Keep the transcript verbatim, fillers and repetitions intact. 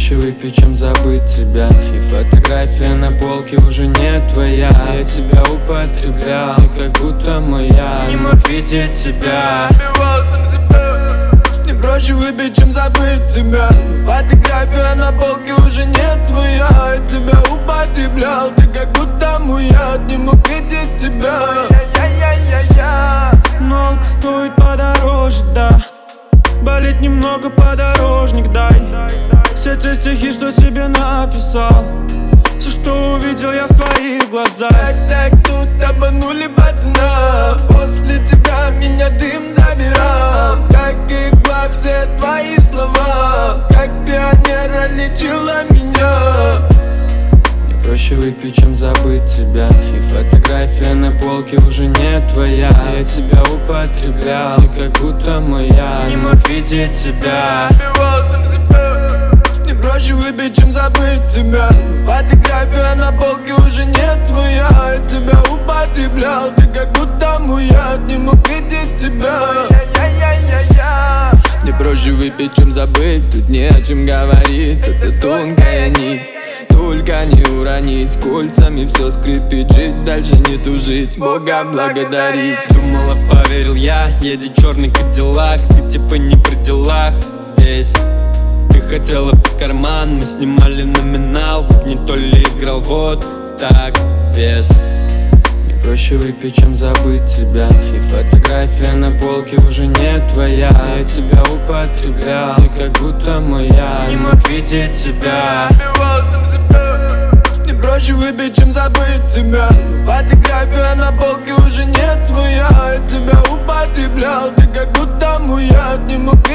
Проще выпить, чем забыть тебя. И фотография на полке уже не твоя. Я тебя употреблял, ты как будто моя. Не мог видеть тебя. Мне проще выпить, чем забыть тебя. Фотография на полке уже не твоя. Я тебя употреблял, ты как будто моя. Не мог видеть тебя. Но алк стоит подороже, да. Болит немного, подорожник дай. Все те стихи, что тебе написал, все, что увидел я в твоих глазах. Так, так, тут обманули пацана. После тебя меня дым забирал. Как игла все твои слова. Как пионера лечила меня. Проще выпить, чем забыть тебя. И фотография на полке уже не твоя. Я тебя употреблял, ты как будто моя. Не мог видеть тебя. Мне проще выпить, чем забыть тебя. Фотография на полке уже не твоя. Я тебя употреблял, ты как будто моя. Не мог видеть тебя. Мне проще выпить, чем забыть. Тут не о чем говорить. Это тонкая нить. Только не уронить, кольцами все скрипит. Жить дальше не тужить, Бога благодарить. Думала, поверил я, едет черный кадиллак. Ты типа не при делах здесь. Ты хотела под карман, мы снимали номинал. Не то ли играл, вот так, без. Проще выпить, чем забыть тебя. И фотография на полке уже не твоя. Я тебя употреблял, ты как будто моя. Не мог видеть тебя. Мне проще выпить, чем забыть тебя. Фотография на полке уже не твоя. Я тебя употреблял, ты как будто моя. Не мог